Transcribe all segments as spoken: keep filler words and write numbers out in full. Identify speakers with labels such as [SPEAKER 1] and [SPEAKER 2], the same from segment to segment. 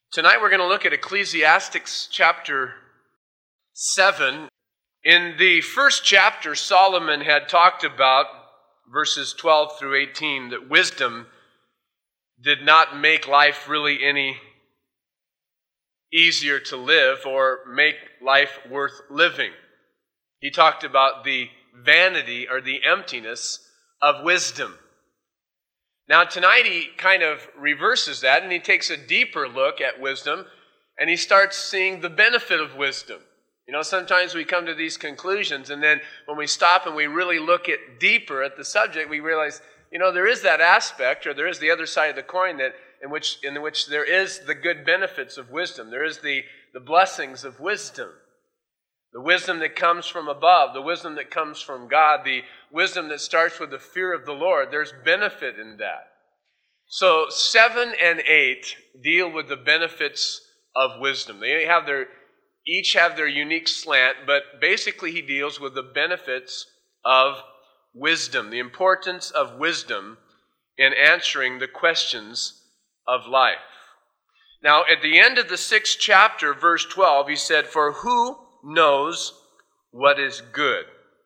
[SPEAKER 1] Tonight we're going to look at Ecclesiastes chapter seven. In the first chapter, Solomon had talked about, verses twelve through eighteen, that wisdom did not make life really any easier to live or make life worth living. He talked about the vanity or the emptiness of wisdom. Now tonight he kind of reverses that and he takes a deeper look at wisdom and he starts seeing the benefit of wisdom. You know, sometimes we come to these conclusions and then when we stop and we really look at deeper at the subject, we realize, you know, there is that aspect or there is the other side of the coin that in which in which there is the good benefits of wisdom. There is the, the blessings of wisdom. The wisdom that comes from above, the wisdom that comes from God, the wisdom that starts with the fear of the Lord. There's benefit in that. So seven and eight deal with the benefits of wisdom. They have their, each have their unique slant, but basically he deals with the benefits of wisdom, the importance of wisdom in answering the questions of life. Now, at the end of the sixth chapter, verse twelve, he said, "For who knows what is good?"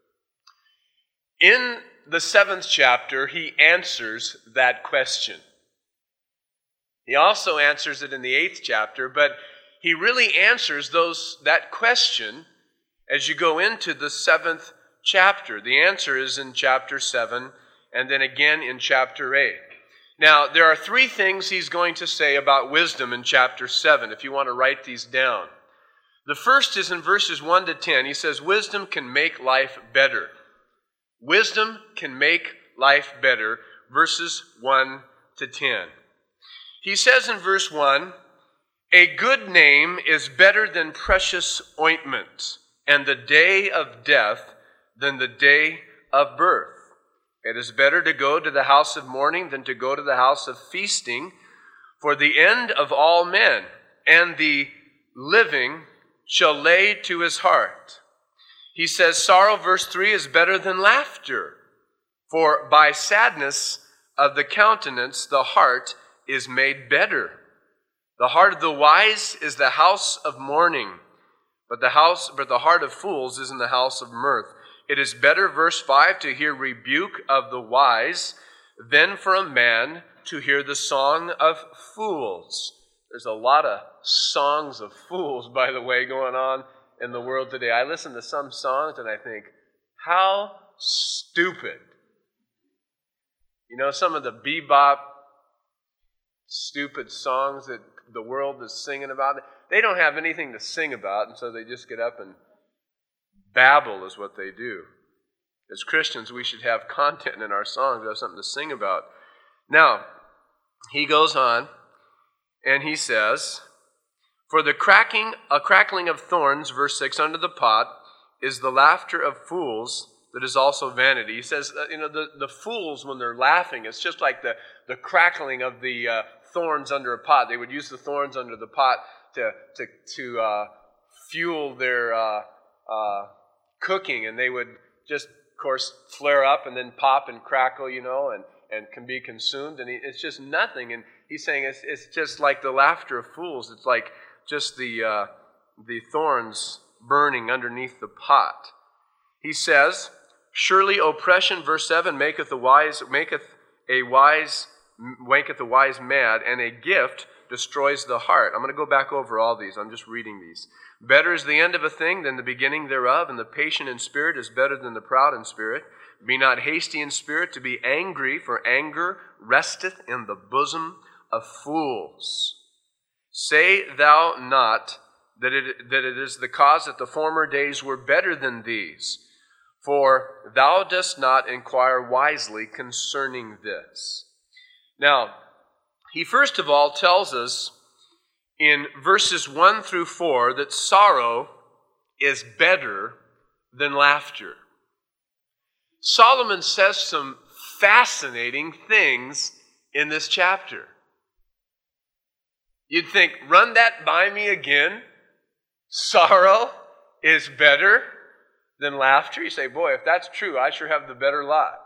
[SPEAKER 1] In the seventh chapter, he answers that question. He also answers it in the eighth chapter, but he really answers those that question as you go into the seventh chapter. The answer is in chapter seven and then again in chapter eight. Now, there are three things he's going to say about wisdom in chapter seven, if you want to write these down. The first is in verses one to ten. He says, wisdom can make life better. Wisdom can make life better, verses one to ten. He says in verse one, "A good name is better than precious ointment, and the day of death than the day of birth. It is better to go to the house of mourning than to go to the house of feasting, for the end of all men, and the living shall lay to his heart." He says sorrow, verse three, is better than laughter, for by sadness of the countenance the heart is made better. The heart of the wise is the house of mourning, but the house, but the heart of fools is in the house of mirth. It is better, verse five, to hear rebuke of the wise than for a man to hear the song of fools. There's a lot of songs of fools, by the way, going on in the world today. I listen to some songs and I think, how stupid. You know, some of the bebop, stupid songs that the world is singing about, they don't have anything to sing about, and so they just get up and babble is what they do. As Christians, we should have content in our songs. We have something to sing about. Now, he goes on, and he says, "For the cracking, a crackling of thorns," verse six, "under the pot is the laughter of fools that is also vanity." He says, uh, you know, the, the fools, when they're laughing, it's just like the, the crackling of the uh, thorns under a pot. They would use the thorns under the pot to, to, to uh, fuel their uh, uh, cooking, and they would just, of course, flare up and then pop and crackle, you know, and, and can be consumed. And he, it's just nothing. And he's saying it's, it's just like the laughter of fools. It's like just the uh, the thorns burning underneath the pot. He says, "Surely oppression," verse seven, maketh the wise maketh a wise maketh the wise mad, and a gift destroys the heart." I'm going to go back over all these. I'm just reading these. "Better is the end of a thing than the beginning thereof, and the patient in spirit is better than the proud in spirit. Be not hasty in spirit to be angry, for anger resteth in the bosom of fools. Say thou not that it, that it is the cause that the former days were better than these, for thou dost not inquire wisely concerning this." Now, he first of all tells us in verses one through four that sorrow is better than laughter. Solomon says some fascinating things in this chapter. You'd think, run that by me again? Sorrow is better than laughter? You say, boy, if that's true, I sure have the better lot.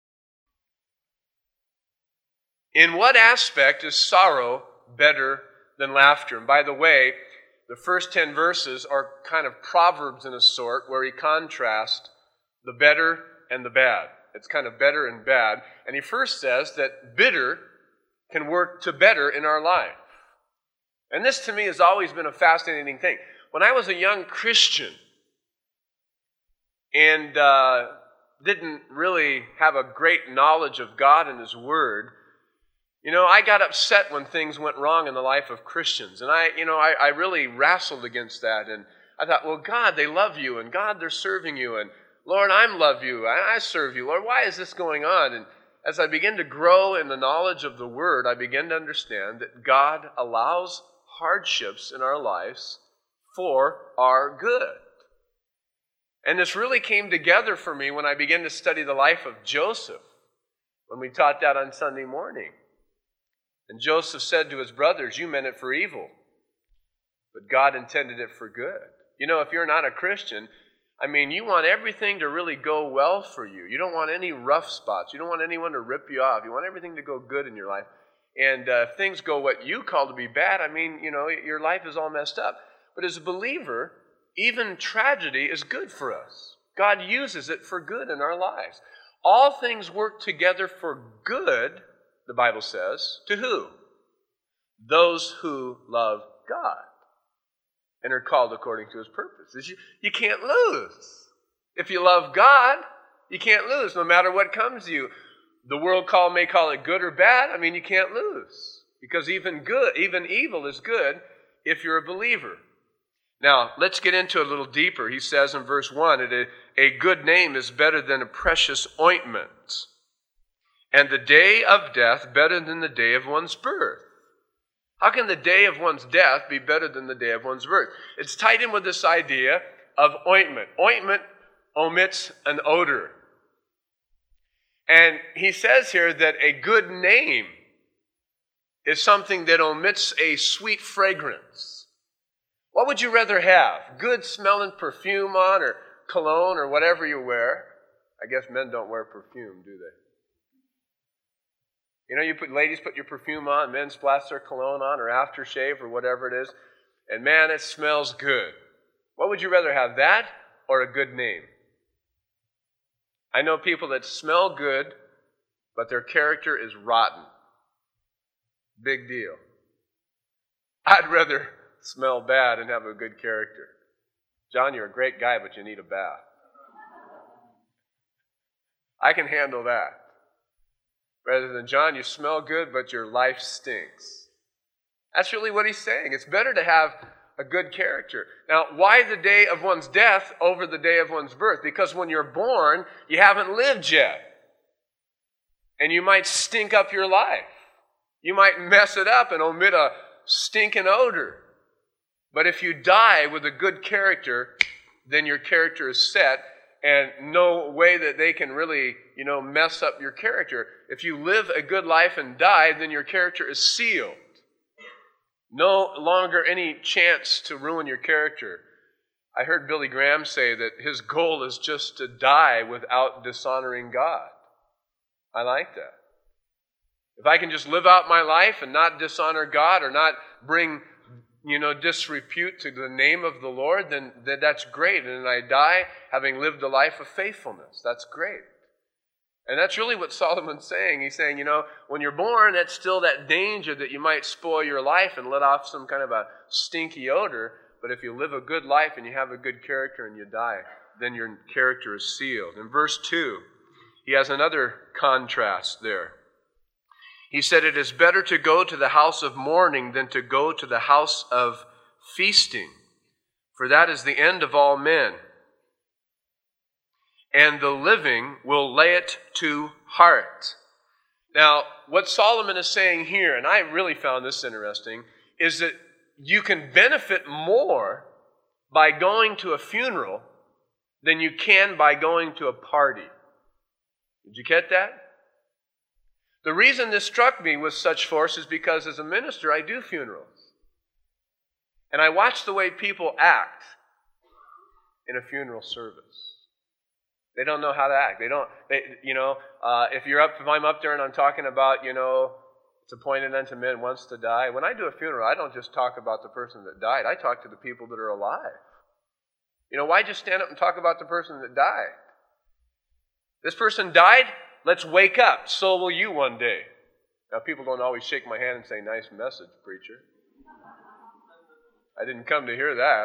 [SPEAKER 1] In what aspect is sorrow better than laughter. And by the way, the first ten verses are kind of proverbs in a sort, where he contrasts the better and the bad. It's kind of better and bad. And he first says that bitter can work to better in our life. And this to me has always been a fascinating thing. When I was a young Christian and uh, didn't really have a great knowledge of God and His Word, you know, I got upset when things went wrong in the life of Christians. And I, you know, I, I really wrestled against that. And I thought, well, God, they love you. And God, they're serving you. And Lord, I love you. I, I serve you. Lord, why is this going on? And as I begin to grow in the knowledge of the Word, I begin to understand that God allows hardships in our lives for our good. And this really came together for me when I began to study the life of Joseph, when we taught that on Sunday morning. And Joseph said to his brothers, you meant it for evil, but God intended it for good. You know, if you're not a Christian, I mean, you want everything to really go well for you. You don't want any rough spots. You don't want anyone to rip you off. You want everything to go good in your life. And uh, if things go what you call to be bad, I mean, you know, your life is all messed up. But as a believer, even tragedy is good for us. God uses it for good in our lives. All things work together for good, the Bible says, to who? Those who love God and are called according to His purpose. You, you can't lose. If you love God, you can't lose, no matter what comes to you. The world call may call it good or bad. I mean, you can't lose, because even good, even evil is good if you're a believer. Now, let's get into it a little deeper. He says in verse one, a, a good name is better than a precious ointment, and the day of death better than the day of one's birth. How can the day of one's death be better than the day of one's birth? It's tied in with this idea of ointment. Ointment omits an odor. And he says here that a good name is something that omits a sweet fragrance. What would you rather have? Good smelling perfume on, or cologne, or whatever you wear? I guess men don't wear perfume, do they? You know, you put ladies put your perfume on, men splash their cologne on, or aftershave, or whatever it is, and man, it smells good. What would you rather have, that or a good name? I know people that smell good, but their character is rotten. Big deal. I'd rather smell bad and have a good character. John, you're a great guy, but you need a bath. I can handle that. Rather than, John, you smell good, but your life stinks. That's really what he's saying. It's better to have a good character. Now, why the day of one's death over the day of one's birth? Because when you're born, you haven't lived yet. And you might stink up your life. You might mess it up and omit a stinking odor. But if you die with a good character, then your character is set, and no way that they can really, you know, mess up your character. If you live a good life and die, then your character is sealed. No longer any chance to ruin your character. I heard Billy Graham say that his goal is just to die without dishonoring God. I like that. If I can just live out my life and not dishonor God, or not bring, you know, disrepute to the name of the Lord, then, then that's great. And I die having lived a life of faithfulness. That's great. And that's really what Solomon's saying. He's saying, you know, when you're born, that's still that danger that you might spoil your life and let off some kind of a stinky odor. But if you live a good life and you have a good character and you die, then your character is sealed. In verse two, he has another contrast there. He said, it is better to go to the house of mourning than to go to the house of feasting, for that is the end of all men. And the living will lay it to heart. Now, what Solomon is saying here, and I really found this interesting, is that you can benefit more by going to a funeral than you can by going to a party. Did you get that? The reason this struck me with such force is because as a minister, I do funerals. And I watch the way people act in a funeral service. They don't know how to act. They don't, they, you know, uh, if you're up, if I'm up there and I'm talking about, you know, It's appointed unto men once to die. When I do a funeral, I don't just talk about the person that died. I talk to the people that are alive. You know, why just stand up and talk about the person that died? This person died, let's wake up. So will you one day. Now, people don't always shake my hand and say, nice message, preacher. I didn't come to hear that.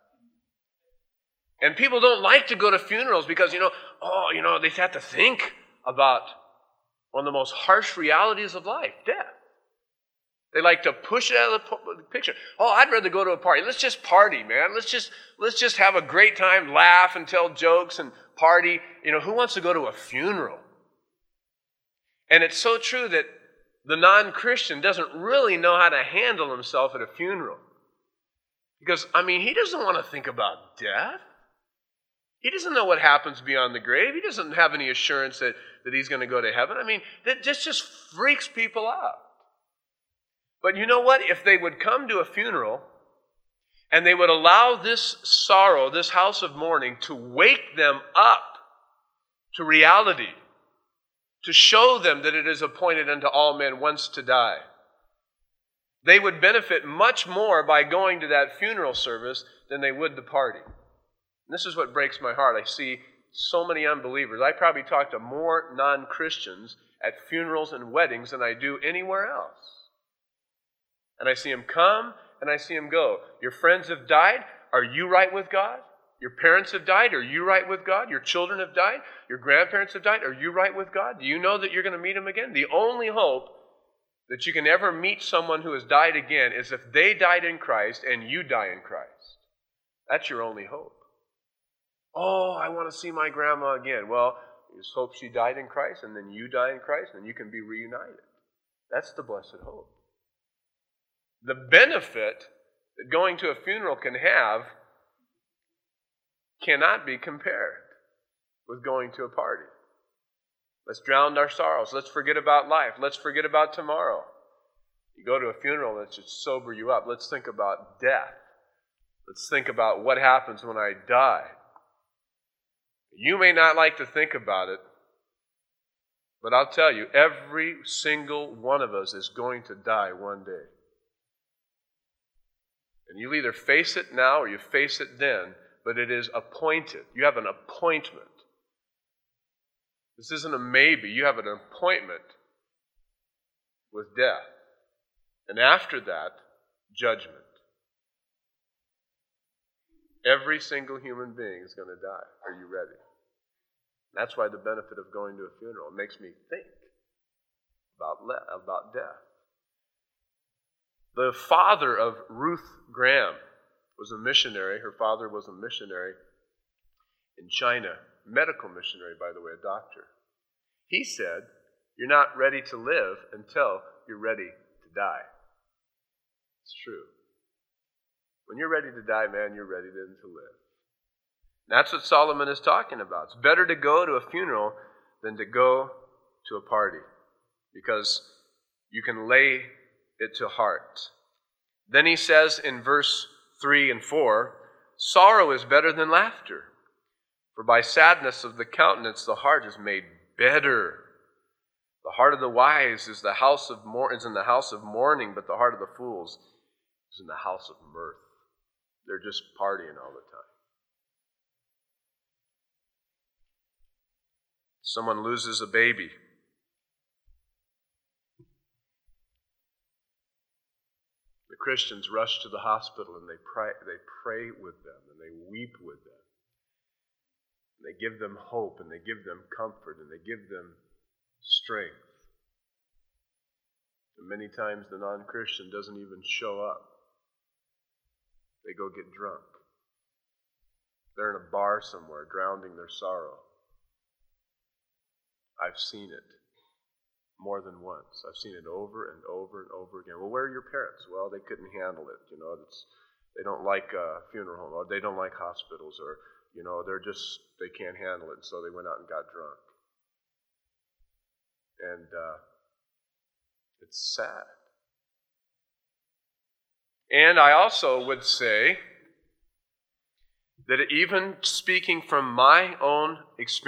[SPEAKER 1] And people don't like to go to funerals because, you know, oh, you know, they have to think about one of the most harsh realities of life, death. They like to push it out of the picture. Oh, I'd rather go to a party. Let's just party, man. Let's just let's just have a great time, laugh and tell jokes and party. You know, who wants to go to a funeral? And it's so true that the non-Christian doesn't really know how to handle himself at a funeral. Because, I mean, he doesn't want to think about death. He doesn't know what happens beyond the grave. He doesn't have any assurance that, that he's going to go to heaven. I mean, that just, just freaks people out. But you know what? If they would come to a funeral and they would allow this sorrow, this house of mourning, to wake them up to reality, to show them that it is appointed unto all men once to die, they would benefit much more by going to that funeral service than they would the party. And this is what breaks my heart. I see so many unbelievers. I probably talk to more non-Christians at funerals and weddings than I do anywhere else. And I see them come and I see them go. Your friends have died. Are you right with God? Your parents have died. Are you right with God? Your children have died. Your grandparents have died. Are you right with God? Do you know that you're going to meet Him again? The only hope that you can ever meet someone who has died again is if they died in Christ and you die in Christ. That's your only hope. Oh, I want to see my grandma again. Well, you just hope she died in Christ and then you die in Christ and you can be reunited. That's the blessed hope. The benefit that going to a funeral can have cannot be compared with going to a party. Let's drown our sorrows. Let's forget about life. Let's forget about tomorrow. You go to a funeral, let's just sober you up. Let's think about death. Let's think about what happens when I die. You may not like to think about it, but I'll tell you, every single one of us is going to die one day. And you'll either face it now or you face it then, but it is appointed. You have an appointment. This isn't a maybe. You have an appointment with death. And after that, judgment. Every single human being is going to die. Are you ready? That's why the benefit of going to a funeral, it makes me think about, le- about death. The father of Ruth Graham was a missionary. Her father was a missionary in China. Medical missionary, by the way, a doctor. He said, you're not ready to live until you're ready to die. It's true. When you're ready to die, man, you're ready then to live. And that's what Solomon is talking about. It's better to go to a funeral than to go to a party, because you can lay it to heart. Then he says in verse three and four, sorrow is better than laughter, for by sadness of the countenance the heart is made better. The heart of the wise is the house of mour- is in the house of mourning, but the heart of the fools is in the house of mirth. They're just partying all the time. Someone loses a baby. The Christians rush to the hospital and they pray, they pray with them and they weep with them. And they give them hope and they give them comfort and they give them strength. And many times the non-Christian doesn't even show up. They go get drunk. They're in a bar somewhere, drowning their sorrow. I've seen it more than once. I've seen it over and over and over again. Well, where are your parents? Well, they couldn't handle it. You know, it's, they don't like a funeral home, or they don't like hospitals, or, you know, they're just, they can't handle it, so they went out and got drunk. And uh, it's sad. And I also would say that even speaking from my own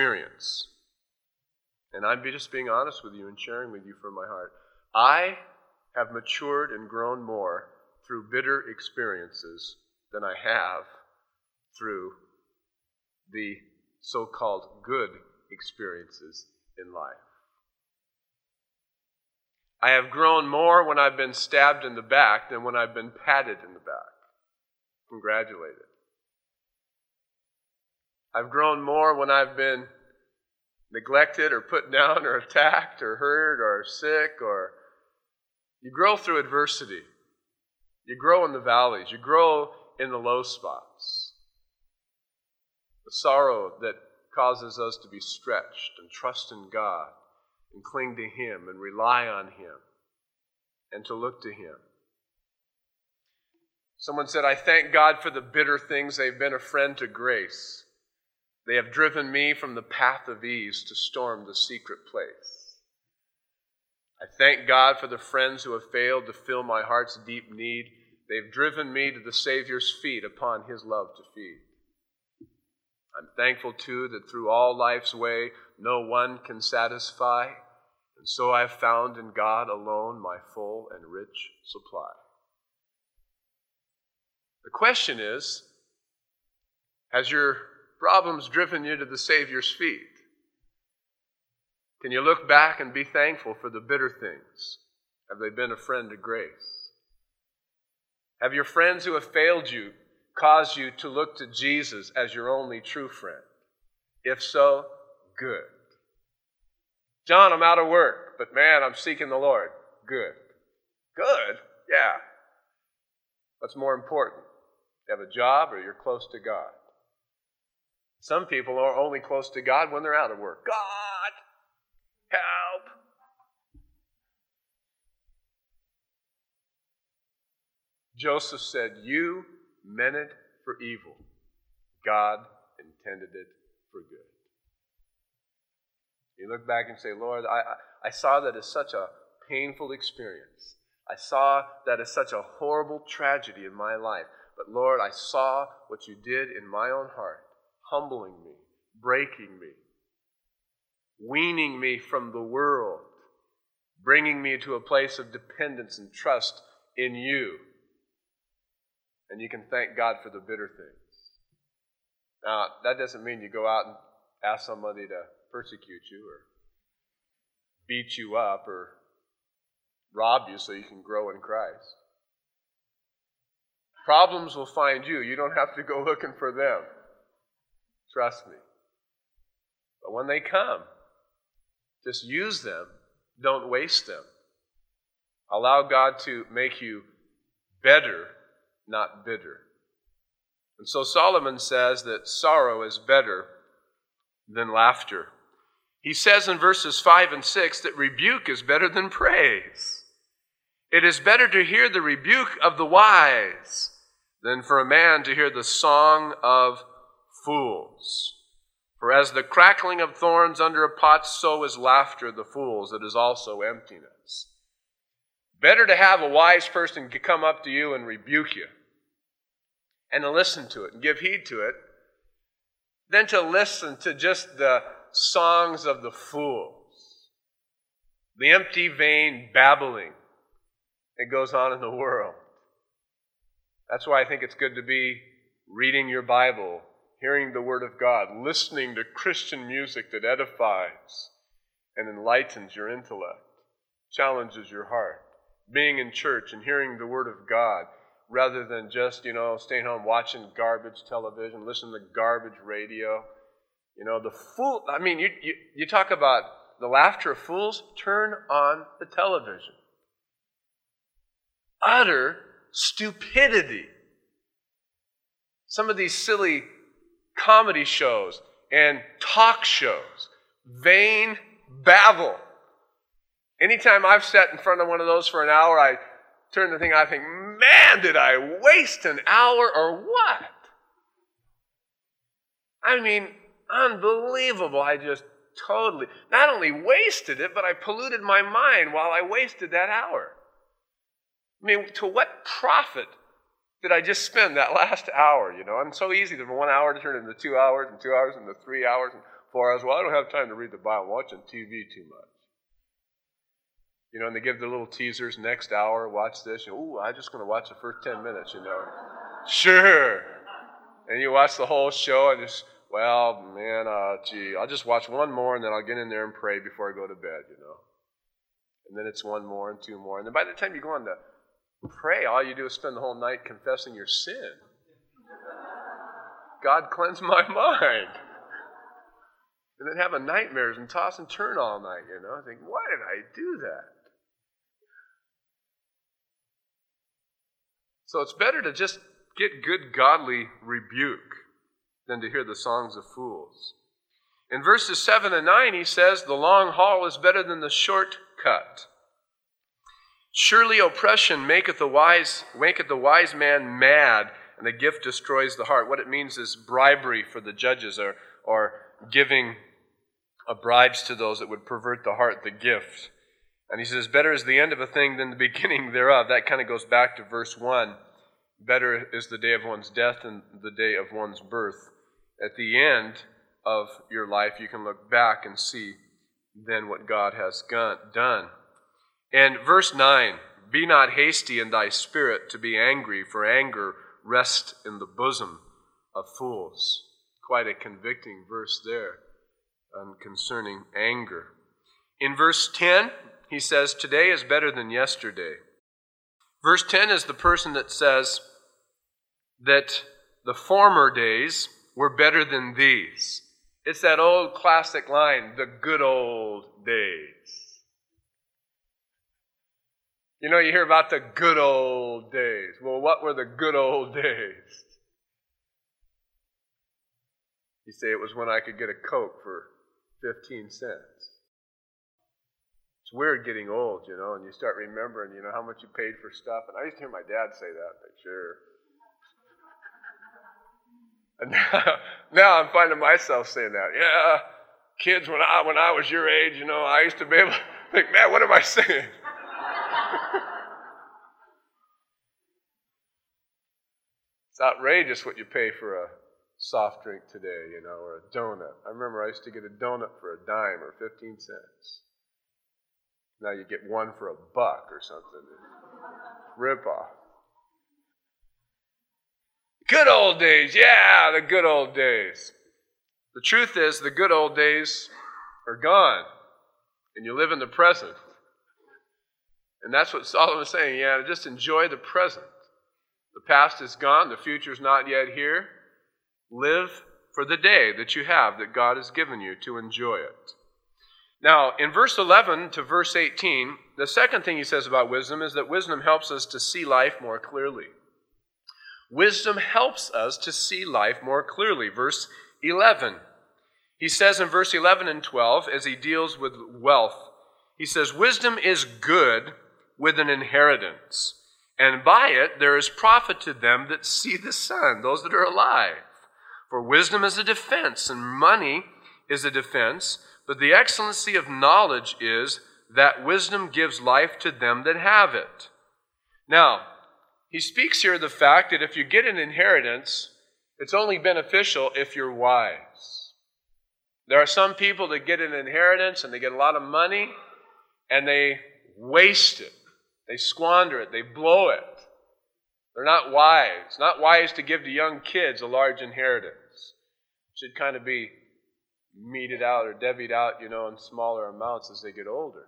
[SPEAKER 1] experience, and I'm just being honest with you and sharing with you from my heart, I have matured and grown more through bitter experiences than I have through the so-called good experiences in life. I have grown more when I've been stabbed in the back than when I've been patted in the back, congratulated. I've grown more when I've been neglected or put down or attacked or hurt or sick. Or you grow through adversity. You grow in the valleys. You grow in the low spots. The sorrow that causes us to be stretched and trust in God and cling to Him and rely on Him and to look to Him. Someone said, I thank God for the bitter things. They've been a friend to grace. They have driven me from the path of ease to storm the secret place. I thank God for the friends who have failed to fill my heart's deep need. They've driven me to the Savior's feet upon His love to feed. I'm thankful, too, that through all life's way, no one can satisfy, and so I've found in God alone my full and rich supply. The question is, has your problems driven you to the Savior's feet? Can you look back and be thankful for the bitter things? Have they been a friend to grace? Have your friends who have failed you caused you to look to Jesus as your only true friend? If so, good. John, I'm out of work, but man, I'm seeking the Lord. Good. Good? Yeah. What's more important? You have a job or you're close to God? Some people are only close to God when they're out of work. God, help. Joseph said, you meant it for evil. God intended it for good. You look back and say, Lord, I, I, I saw that as such a painful experience. I saw that as such a horrible tragedy in my life. But Lord, I saw what you did in my own heart, humbling me, breaking me, weaning me from the world, bringing me to a place of dependence and trust in you. And you can thank God for the bitter things. Now, that doesn't mean you go out and ask somebody to persecute you or beat you up or rob you so you can grow in Christ. Problems will find you. You don't have to go looking for them. Trust me. But when they come, just use them. Don't waste them. Allow God to make you better, not bitter. And so Solomon says that sorrow is better than laughter. He says in verses five and six that rebuke is better than praise. It is better to hear the rebuke of the wise than for a man to hear the song of fools. For as the crackling of thorns under a pot, so is laughter of the fools. It is also emptiness. Better to have a wise person come up to you and rebuke you and to listen to it and give heed to it than to listen to just the songs of the fools, the empty, vain babbling that goes on in the world. That's why I think it's good to be reading your Bible, hearing the Word of God, listening to Christian music that edifies and enlightens your intellect, challenges your heart, being in church and hearing the Word of God rather than just, you know, staying home watching garbage television, listening to garbage radio. You know, the fool, I mean, you, you, you talk about the laughter of fools, turn on the television. Utter stupidity. Some of these silly comedy shows and talk shows, vain babble. Anytime I've sat in front of one of those for an hour, I turn the thing, I think, man, did I waste an hour or what? I mean, unbelievable. I just totally, not only wasted it, but I polluted my mind while I wasted that hour. I mean, to what profit did I just spend that last hour, you know? And so easy for one hour to turn into two hours, and two hours into three hours, and four hours. Well, I don't have time to read the Bible. I'm watching T V too much. You know, and they give the little teasers, next hour, watch this. You know, ooh, I'm just going to watch the first ten minutes, you know. Sure. And you watch the whole show and just, well, man, uh, gee, I'll just watch one more and then I'll get in there and pray before I go to bed, you know. And then it's one more and two more. And then by the time you go on to pray, all you do is spend the whole night confessing your sin. God, cleanse my mind. And then having nightmares and toss and turn all night, you know. I think, why did I do that? So it's better to just get good godly rebuke than to hear the songs of fools. In verses seven and nine, he says, the long haul is better than the short cut. Surely oppression maketh the wise, maketh the wise man mad, and the gift destroys the heart. What it means is bribery for the judges, or, or giving a bribes to those that would pervert the heart, the gift. And he says, better is the end of a thing than the beginning thereof. That kind of goes back to verse one. Better is the day of one's death than the day of one's birth. At the end of your life, you can look back and see then what God has done. And verse nine, be not hasty in thy spirit to be angry, for anger rests in the bosom of fools. Quite a convicting verse there um, concerning anger. In verse ten, he says, today is better than yesterday. Verse ten is the person that says that the former days were better than these. It's that old classic line, the good old days. You know, you hear about the good old days. Well, what were the good old days? You say it was when I could get a Coke for fifteen cents. It's weird getting old, you know, and you start remembering, you know, how much you paid for stuff. And I used to hear my dad say that, like, sure. And now, now I'm finding myself saying that. Yeah, kids, when I when I was your age, you know, I used to be able to think, man, what am I saying? It's outrageous what you pay for a soft drink today, you know, or a donut. I remember I used to get a donut for a dime or fifteen cents. Now you get one for a buck or something. Rip off. Good old days, yeah, the good old days. The truth is, the good old days are gone, and you live in the present. And that's what Solomon is saying. Yeah, just enjoy the present. The past is gone, the future's not yet here. Live for the day that you have, that God has given you, to enjoy it. Now, in verse eleven to verse eighteen, the second thing he says about wisdom is that wisdom helps us to see life more clearly. Wisdom helps us to see life more clearly. Verse eleven. He says in verse eleven and twelve, as he deals with wealth, he says, wisdom is good with an inheritance, and by it there is profit to them that see the sun, those that are alive. For wisdom is a defense, and money is a defense, but the excellency of knowledge is that wisdom gives life to them that have it. Now, he speaks here of the fact that if you get an inheritance, it's only beneficial if you're wise. There are some people that get an inheritance and they get a lot of money and they waste it. They squander it. They blow it. They're not wise. It's not wise to give to young kids a large inheritance. It should kind of be meted out or devied out, you know, in smaller amounts as they get older.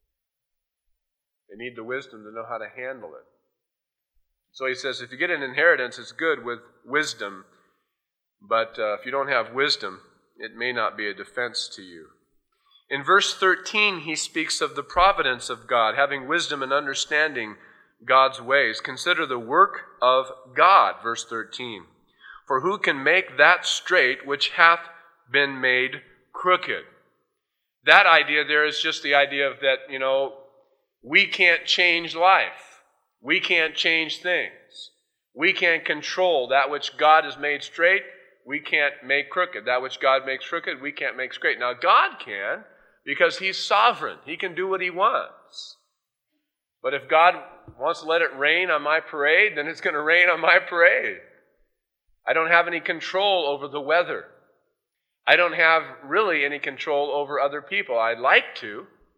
[SPEAKER 1] They need the wisdom to know how to handle it. So he says, if you get an inheritance, it's good with wisdom. But uh, if you don't have wisdom, it may not be a defense to you. In verse thirteen, he speaks of the providence of God, having wisdom and understanding God's ways. Consider the work of God, verse thirteen. For who can make that straight which hath been made crooked? That idea there is just the idea of that, you know, we can't change life. We can't change things. We can't control that which God has made straight. We can't make crooked. That which God makes crooked, we can't make straight. Now, God can, because He's sovereign. He can do what He wants. But if God wants to let it rain on my parade, then it's going to rain on my parade. I don't have any control over the weather. I don't have really any control over other people. I'd like to.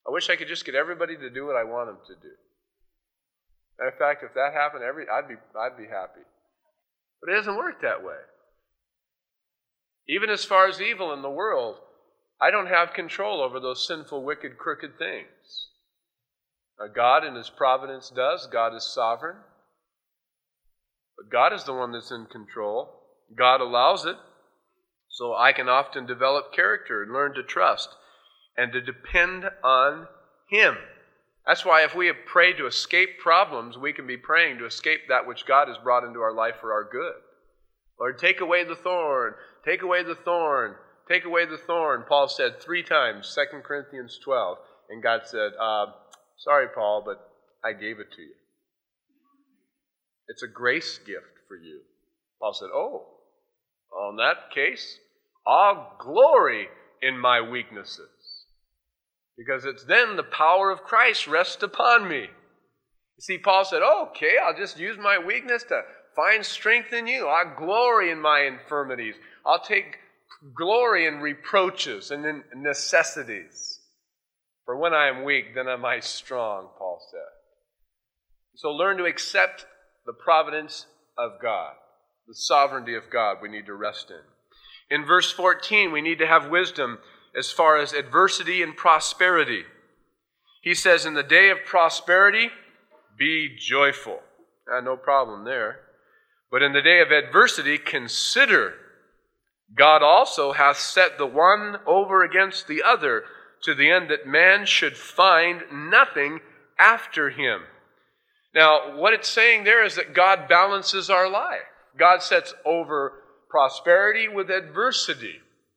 [SPEAKER 1] I wish I could just get everybody to do what I want them to do. Matter of fact, if that happened, every I'd be I'd be happy. But it doesn't work that way. Even as far as evil in the world, I don't have control over those sinful, wicked, crooked things. Now, God in His providence does. God is sovereign. But God is the one that's in control. God allows it. So I can often develop character and learn to trust and to depend on Him. That's why if we have prayed to escape problems, we can be praying to escape that which God has brought into our life for our good. Lord, take away the thorn, take away the thorn, take away the thorn, Paul said three times, Second Corinthians twelve. And God said, uh, sorry, Paul, but I gave it to you. It's a grace gift for you. Paul said, oh, well, in that case, I'll glory in my weaknesses. Because it's then the power of Christ rests upon me. You see, Paul said, oh, okay, I'll just use my weakness to find strength in you. I'll glory in my infirmities. I'll take glory in reproaches and in necessities. For when I am weak, then am I strong, Paul said. So learn to accept the providence of God, the sovereignty of God we need to rest in. In verse fourteen, we need to have wisdom as far as adversity and prosperity. He says, in the day of prosperity, be joyful. Ah, no problem there. But in the day of adversity, consider God also hath set the one over against the other, to the end that man should find nothing after him. Now, what it's saying there is that God balances our life. God sets over prosperity with adversity.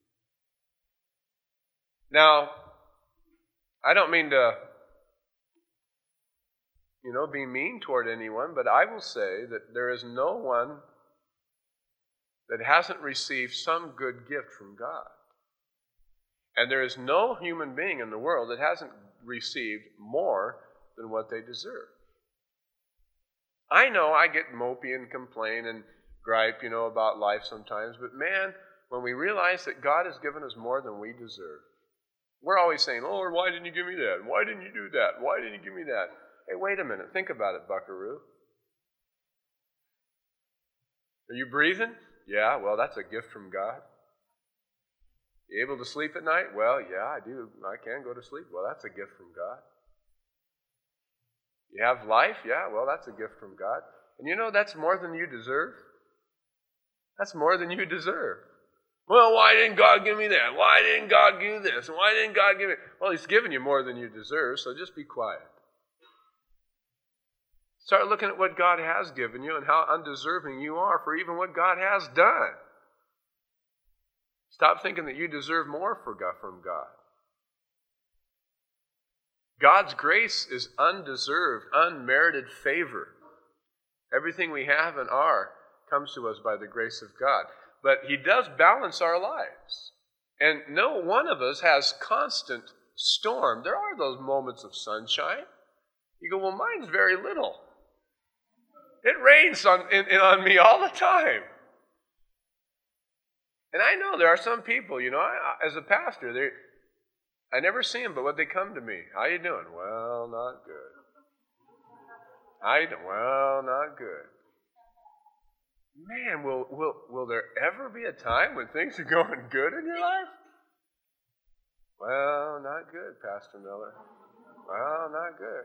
[SPEAKER 1] Now, I don't mean to, you know, be mean toward anyone, but I will say that there is no one that hasn't received some good gift from God. And there is no human being in the world that hasn't received more than what they deserve. I know I get mopey and complain and gripe, you know, about life sometimes, but man, when we realize that God has given us more than we deserve, we're always saying, Lord, why didn't you give me that? Why didn't you do that? Why didn't you give me that? Hey, wait a minute. Think about it, buckaroo. Are you breathing? Yeah, well, that's a gift from God. You able to sleep at night? Well, yeah, I do. I can go to sleep. Well, that's a gift from God. You have life? Yeah, well, that's a gift from God. And you know, that's more than you deserve. That's more than you deserve. Well, why didn't God give me that? Why didn't God give this? And why didn't God give me... Well, He's given you more than you deserve, so just be quiet. Start looking at what God has given you and how undeserving you are for even what God has done. Stop thinking that you deserve more for God, from God. God's grace is undeserved, unmerited favor. Everything we have and are comes to us by the grace of God. But He does balance our lives. And no one of us has constant storm. There are those moments of sunshine. You go, well, mine's very little. It rains on, in, in, on me all the time. And I know there are some people, you know, I, as a pastor, they, I never see them, but when they come to me, how you doing? Well, not good. How you doing? Well, not good. Man, will, will, will there ever be a time when things are going good in your life? Well, not good, Pastor Miller. Well, not good.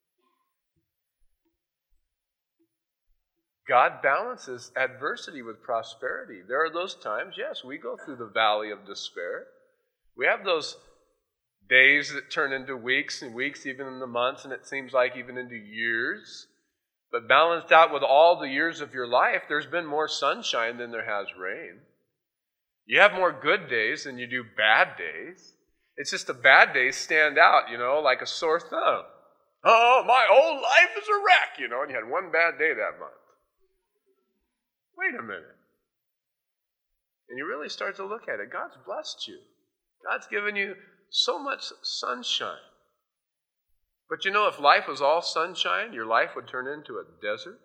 [SPEAKER 1] God balances adversity with prosperity. There are those times, yes, we go through the valley of despair. We have those days that turn into weeks and weeks, even in the months, and it seems like even into years. But balanced out with all the years of your life, there's been more sunshine than there has rain. You have more good days than you do bad days. It's just the bad days stand out, you know, like a sore thumb. Oh, my whole life is a wreck, you know, and you had one bad day that month. Wait a minute. And you really start to look at it. God's blessed you. God's given you so much sunshine. But you know, if life was all sunshine, your life would turn into a desert.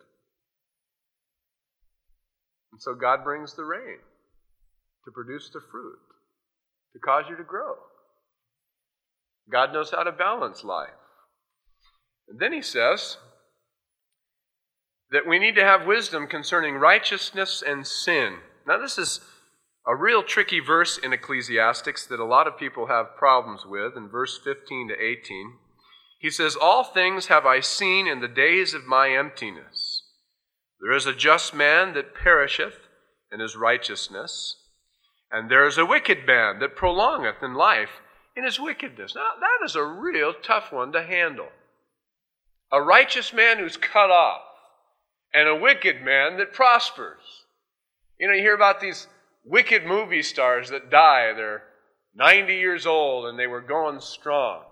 [SPEAKER 1] And so God brings the rain to produce the fruit, to cause you to grow. God knows how to balance life. And then he says that we need to have wisdom concerning righteousness and sin. Now this is a real tricky verse in Ecclesiastics that a lot of people have problems with. In verse fifteen to eighteen, he says, "All things have I seen in the days of my emptiness. There is a just man that perisheth in his righteousness, and there is a wicked man that prolongeth in life in his wickedness." Now that is a real tough one to handle. A righteous man who's cut off, and a wicked man that prospers. You know, you hear about these wicked movie stars that die. They're ninety years old and they were going strong.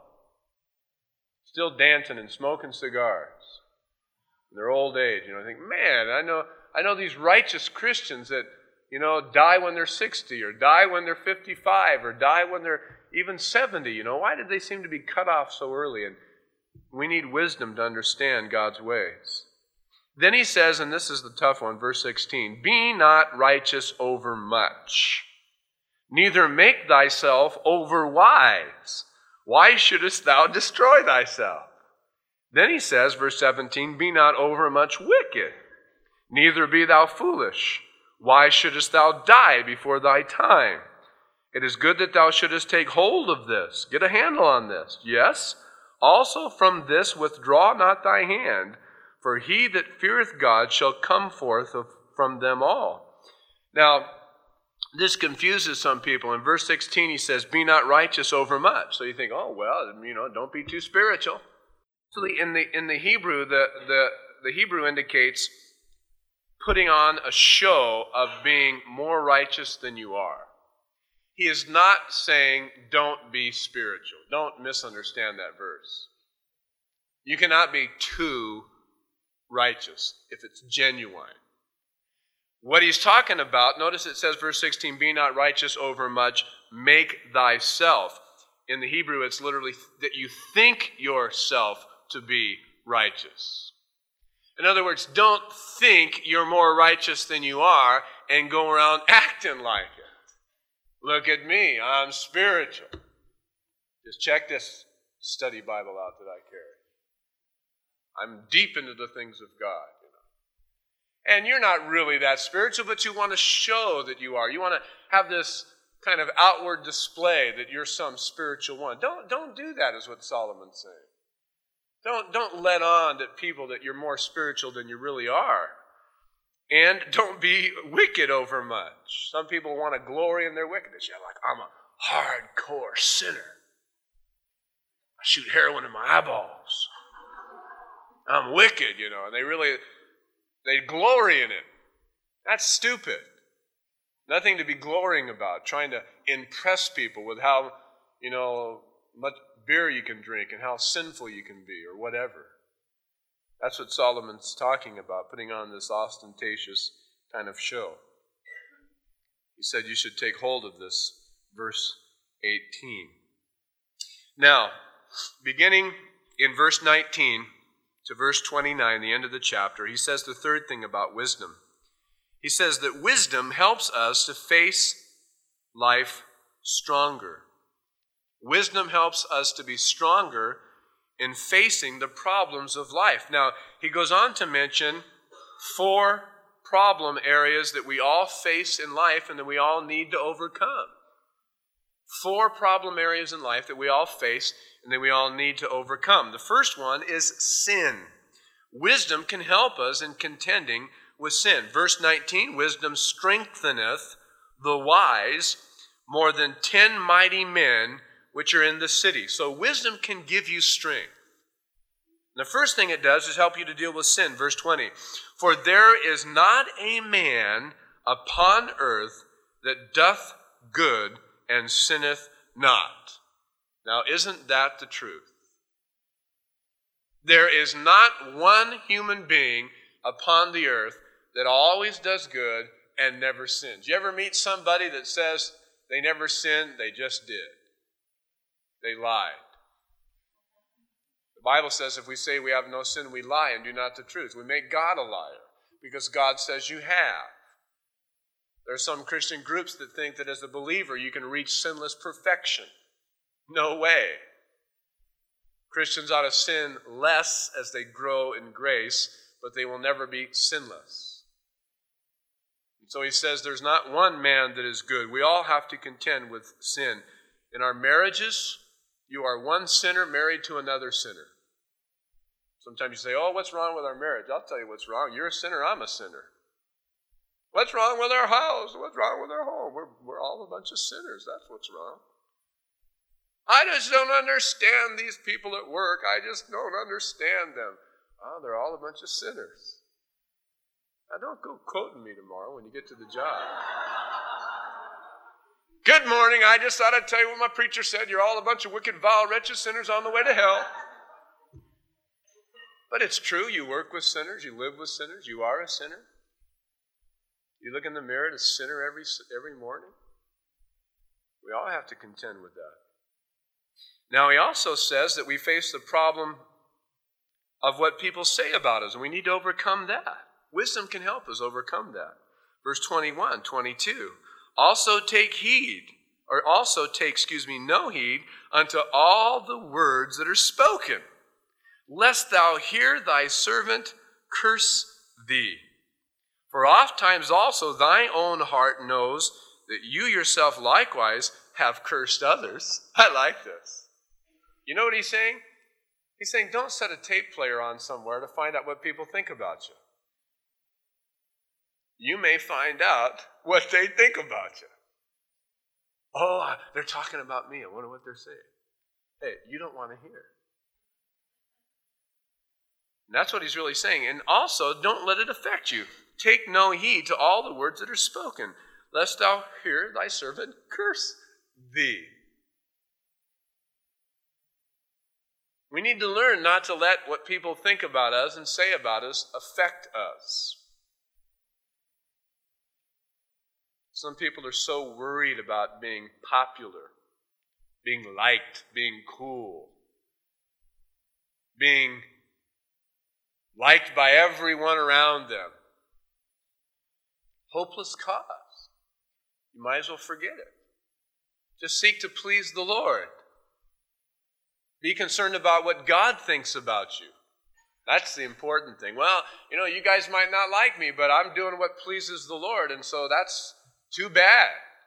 [SPEAKER 1] Still dancing and smoking cigars in their old age. You know, I think, man, I know I know these righteous Christians that, you know, die when they're sixty or die when they're fifty-five or die when they're even seventy. You know, why did they seem to be cut off so early? And we need wisdom to understand God's ways. Then he says, and this is the tough one, verse sixteen, "Be not righteous over much, neither make thyself over wise. Why shouldest thou destroy thyself?" Then he says, verse seventeen, "Be not over much wicked, neither be thou foolish. Why shouldest thou die before thy time? It is good that thou shouldest take hold of this." Get a handle on this. "Yes, also from this withdraw not thy hand, for he that feareth God shall come forth of, from them all." Now, this confuses some people. In verse sixteen, he says, "Be not righteous over much." So you think, oh, well, you know, don't be too spiritual. So the, in the in the Hebrew, the, the, the Hebrew indicates putting on a show of being more righteous than you are. He is not saying don't be spiritual. Don't misunderstand that verse. You cannot be too righteous if it's genuine. What he's talking about, notice it says, verse sixteen, "Be not righteous over much, make thyself." In the Hebrew, it's literally that you think yourself to be righteous. In other words, don't think you're more righteous than you are and go around acting like it. Look at me, I'm spiritual. Just check this study Bible out that I carry. I'm deep into the things of God, you know. And you're not really that spiritual, but you want to show that you are. You want to have this kind of outward display that you're some spiritual one. Don't, don't do that, is what Solomon's saying. Don't, don't let on to people that you're more spiritual than you really are. And don't be wicked over much. Some people want to glory in their wickedness. You're like, I'm a hardcore sinner. I shoot heroin in my eyeballs. I'm wicked, you know, and they really, they glory in it. That's stupid. Nothing to be glorying about, trying to impress people with how, you know, much beer you can drink and how sinful you can be or whatever. That's what Solomon's talking about, putting on this ostentatious kind of show. He said you should take hold of this, verse eighteen. Now, beginning in verse nineteen, to verse twenty-nine, the end of the chapter, he says the third thing about wisdom. He says that wisdom helps us to face life stronger. Wisdom helps us to be stronger in facing the problems of life. Now, he goes on to mention four problem areas that we all face in life and that we all need to overcome. Four problem areas in life that we all face and that we all need to overcome. The first one is sin. Wisdom can help us in contending with sin. Verse nineteen, "Wisdom strengtheneth the wise more than ten mighty men which are in the city." So wisdom can give you strength. And the first thing it does is help you to deal with sin. Verse twenty, "For there is not a man upon earth that doth good and sinneth not." Now, isn't that the truth? There is not one human being upon the earth that always does good and never sins. You ever meet somebody that says they never sinned? They just did. They lied. The Bible says if we say we have no sin, we lie and do not the truth. We make God a liar because God says you have. There are some Christian groups that think that as a believer you can reach sinless perfection. No way. Christians ought to sin less as they grow in grace, but they will never be sinless. And so he says there's not one man that is good. We all have to contend with sin. In our marriages, you are one sinner married to another sinner. Sometimes you say, oh, what's wrong with our marriage? I'll tell you what's wrong. You're a sinner, I'm a sinner. What's wrong with our house? What's wrong with our home? We're, we're all a bunch of sinners. That's what's wrong. I just don't understand these people at work. I just don't understand them. Oh, they're all a bunch of sinners. Now, don't go quoting me tomorrow when you get to the job. Good morning. I just thought I'd tell you what my preacher said. You're all a bunch of wicked, vile, wretched sinners on the way to hell. But it's true. You work with sinners. You live with sinners. You are a sinner. You look in the mirror at a sinner every, every morning. We all have to contend with that. Now, he also says that we face the problem of what people say about us, and we need to overcome that. Wisdom can help us overcome that. Verse twenty-one, twenty-two. Also take heed, or also take, excuse me, no heed unto all the words that are spoken, lest thou hear thy servant curse thee. For oft times also thine own heart knows that you yourself likewise have cursed others. I like this. You know what he's saying? He's saying don't set a tape player on somewhere to find out what people think about you. You may find out what they think about you. Oh, they're talking about me. I wonder what they're saying. Hey, you don't want to hear. And that's what he's really saying. And also, don't let it affect you. Take no heed to all the words that are spoken, lest thou hear thy servant curse thee. We need to learn not to let what people think about us and say about us affect us. Some people are so worried about being popular, being liked, being cool, being liked by everyone around them. Hopeless cause. You might as well forget it. Just seek to please the Lord. Be concerned about what God thinks about you. That's the important thing. Well, you know, you guys might not like me, but I'm doing what pleases the Lord, and so that's too bad.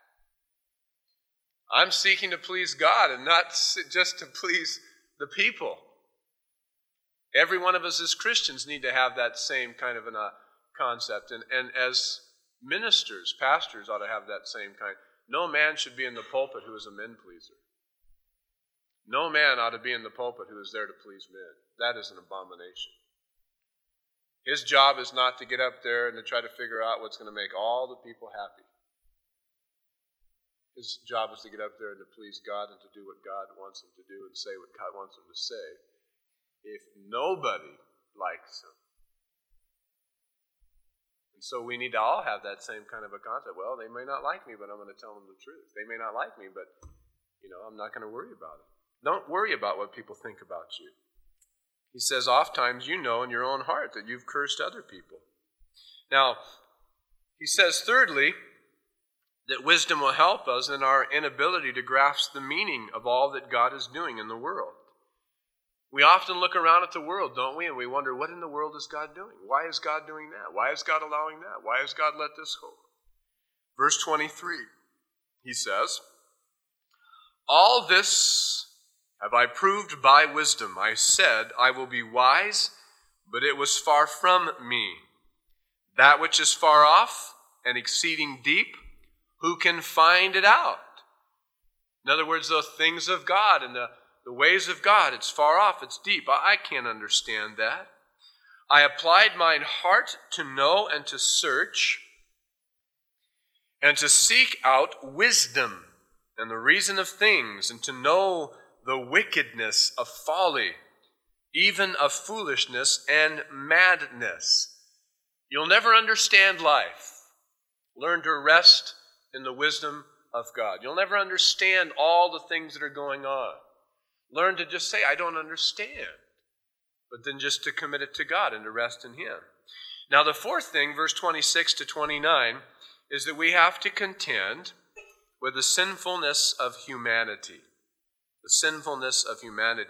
[SPEAKER 1] I'm seeking to please God and not just to please the people. Every one of us as Christians need to have that same kind of a uh, concept. And, and as ministers, pastors ought to have that same kind. No man should be in the pulpit who is a men pleaser. No man ought to be in the pulpit who is there to please men. That is an abomination. His job is not to get up there and to try to figure out what's going to make all the people happy. His job is to get up there and to please God and to do what God wants him to do and say what God wants him to say. If nobody likes him. And so we need to all have that same kind of a concept. Well, they may not like me, but I'm going to tell them the truth. They may not like me, but, you know, I'm not going to worry about it. Don't worry about what people think about you. He says, oftentimes you know in your own heart that you've cursed other people. Now, he says, thirdly, that wisdom will help us in our inability to grasp the meaning of all that God is doing in the world. We often look around at the world, don't we, and we wonder, what in the world is God doing? Why is God doing that? Why is God allowing that? Why has God let this go? Verse twenty-three, he says, all this have I proved by wisdom. I said, I will be wise, but it was far from me. That which is far off and exceeding deep, who can find it out? In other words, the things of God and the, the ways of God, it's far off, it's deep. I, I can't understand that. I applied mine heart to know and to search and to seek out wisdom and the reason of things, and to know the wickedness of folly, even of foolishness and madness. You'll never understand life. Learn to rest in the wisdom of God. You'll never understand all the things that are going on. Learn to just say, I don't understand. But then just to commit it to God and to rest in Him. Now the fourth thing, verse twenty-six to twenty-nine, is that we have to contend with the sinfulness of humanity. The sinfulness of humanity.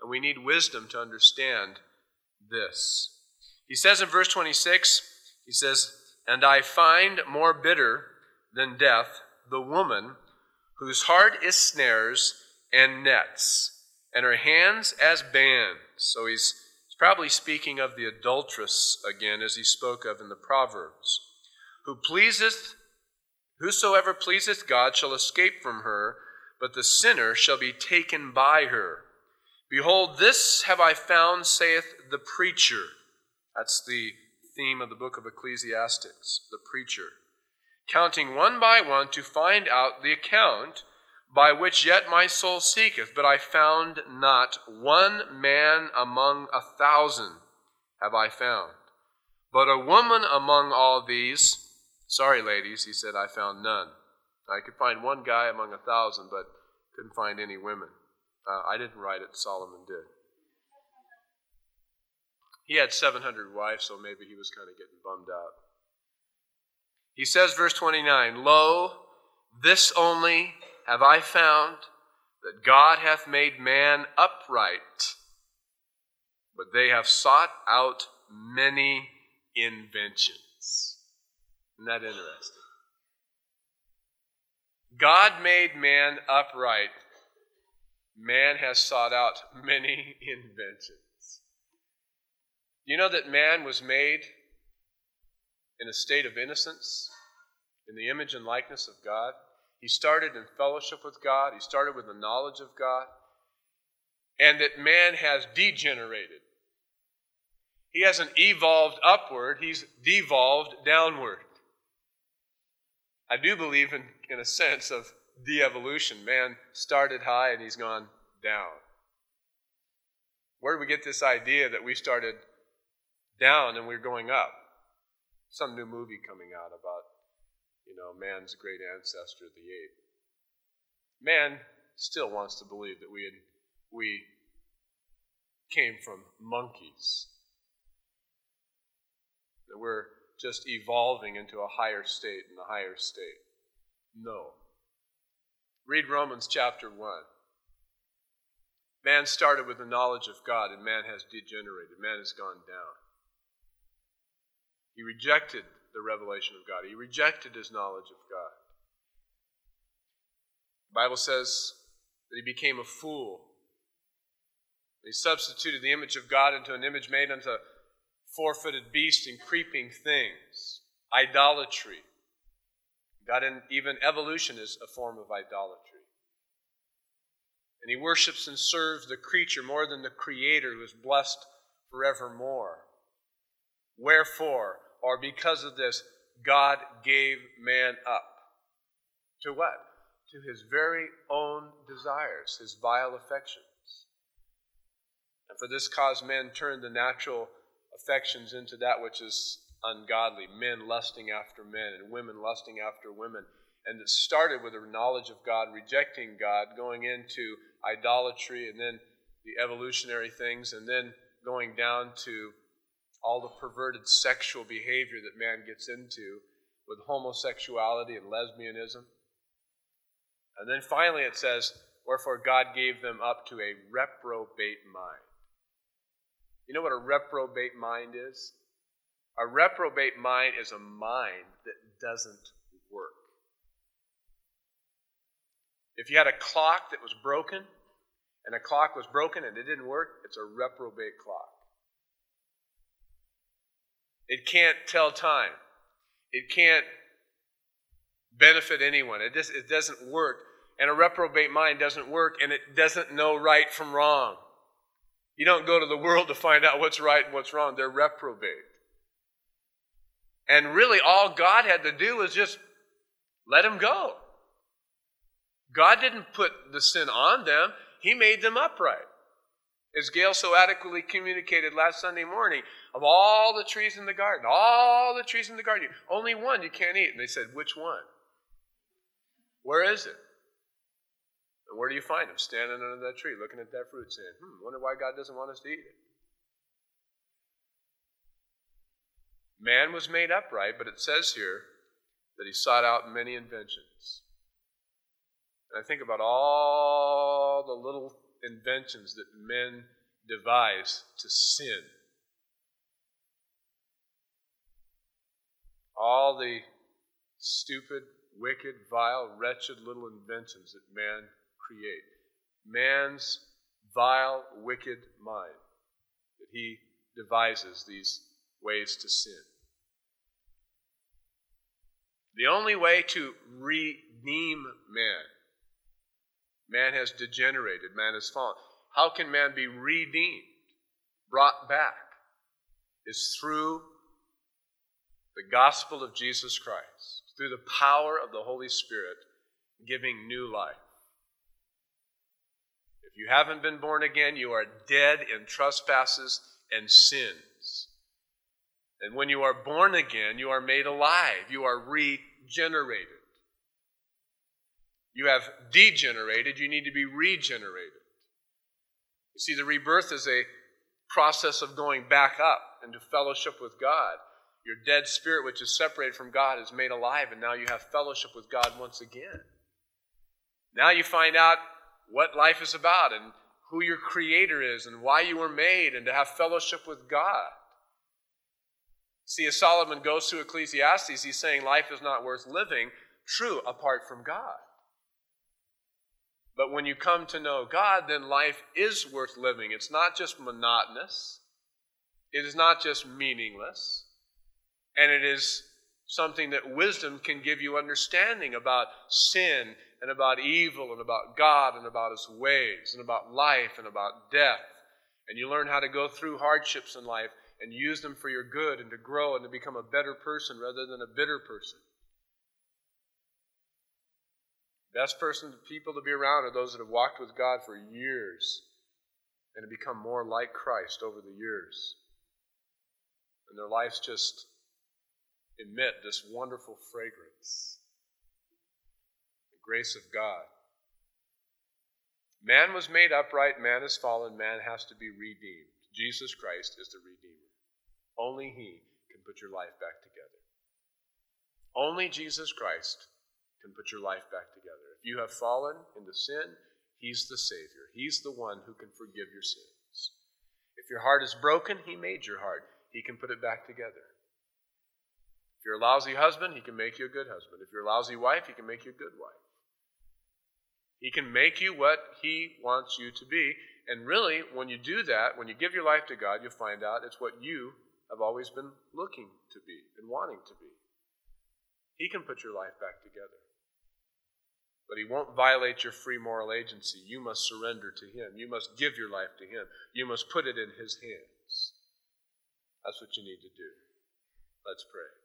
[SPEAKER 1] And we need wisdom to understand this. He says in verse twenty-six, he says, "And I find more bitter than death the woman whose heart is snares and nets, and her hands as bands." So he's probably speaking of the adulteress again, as he spoke of in the Proverbs. Who pleaseth, whosoever pleaseth God shall escape from her, but the sinner shall be taken by her. Behold, this have I found, saith the preacher. That's the theme of the book of Ecclesiastes, the preacher. Counting one by one to find out the account by which yet my soul seeketh, but I found not one man among a thousand have I found. But a woman among all these, sorry ladies, he said, I found none. I could find one guy among a thousand, but couldn't find any women. Uh, I didn't write it, Solomon did. He had seven hundred wives, so maybe he was kind of getting bummed out. He says, verse twenty-nine, "Lo, this only have I found, that God hath made man upright, but they have sought out many inventions." Isn't that interesting? God made man upright. Man has sought out many inventions. You know that man was made in a state of innocence, in the image and likeness of God? He started in fellowship with God. He started with the knowledge of God. And that man has degenerated. He hasn't evolved upward. He's devolved downward. I do believe in, in a sense of de-evolution. Man started high and he's gone down. Where did we get this idea that we started down and we're going up? Some new movie coming out about, you know, man's great ancestor, the ape. Man still wants to believe that we had, we came from monkeys. That we're just evolving into a higher state and a higher state. No. Read Romans chapter one. Man started with the knowledge of God, and man has degenerated. Man has gone down. He rejected the revelation of God. He rejected his knowledge of God. The Bible says that he became a fool. He substituted the image of God into an image made unto four-footed beasts and creeping things. Idolatry. God, in, even evolution is a form of idolatry. And he worships and serves the creature more than the Creator, who is blessed forevermore. Wherefore, or because of this, God gave man up. To what? To his very own desires, his vile affections. And for this cause men turned the natural affections into that which is ungodly, men lusting after men and women lusting after women. And it started with a knowledge of God, rejecting God, going into idolatry, and then the evolutionary things, and then going down to all the perverted sexual behavior that man gets into with homosexuality and lesbianism. And then finally it says, wherefore God gave them up to a reprobate mind. You know what a reprobate mind is? A reprobate mind is a mind that doesn't work. If you had a clock that was broken, and a clock was broken and it didn't work, it's a reprobate clock. It can't tell time. It can't benefit anyone. It just it doesn't work. And a reprobate mind doesn't work, and it doesn't know right from wrong. You don't go to the world to find out what's right and what's wrong. They're reprobate. And really all God had to do was just let them go. God didn't put the sin on them. He made them upright. As Gail so adequately communicated last Sunday morning, of all the trees in the garden, all the trees in the garden, only one you can't eat. And they said, which one? Where is it? And where do you find him? Standing under that tree, looking at that fruit, saying, hmm, wonder why God doesn't want us to eat it. Man was made upright, but it says here that he sought out many inventions. And I think about all the little inventions that men devise to sin. All the stupid, wicked, vile, wretched little inventions that man create. Man's vile, wicked mind, that he devises these ways to sin. The only way to redeem man, man has degenerated, man has fallen. How can man be redeemed, brought back, is through the gospel of Jesus Christ, through the power of the Holy Spirit giving new life. If you haven't been born again, you are dead in trespasses and sins. And when you are born again, you are made alive. You are regenerated. You have degenerated. You need to be regenerated. You see, the rebirth is a process of going back up into fellowship with God. Your dead spirit, which is separated from God, is made alive, and now you have fellowship with God once again. Now you find out what life is about and who your Creator is and why you were made, and to have fellowship with God. See, as Solomon goes through Ecclesiastes, he's saying life is not worth living, true, apart from God. But when you come to know God, then life is worth living. It's not just monotonous. It is not just meaningless. And it is something that wisdom can give you understanding about sin and about evil and about God and about His ways and about life and about death. And you learn how to go through hardships in life and use them for your good and to grow and to become a better person rather than a bitter person. Best person, people to be around are those that have walked with God for years and have become more like Christ over the years. And their lives just emit this wonderful fragrance. The grace of God. Man was made upright, man is fallen, man has to be redeemed. Jesus Christ is the Redeemer. Only He can put your life back together. Only Jesus Christ can put your life back together. If you have fallen into sin, He's the Savior. He's the one who can forgive your sins. If your heart is broken, He made your heart. He can put it back together. If you're a lousy husband, He can make you a good husband. If you're a lousy wife, He can make you a good wife. He can make you what He wants you to be. And really, when you do that, when you give your life to God, you'll find out it's what you have always been looking to be and wanting to be. He can put your life back together. But He won't violate your free moral agency. You must surrender to Him. You must give your life to Him. You must put it in His hands. That's what you need to do. Let's pray.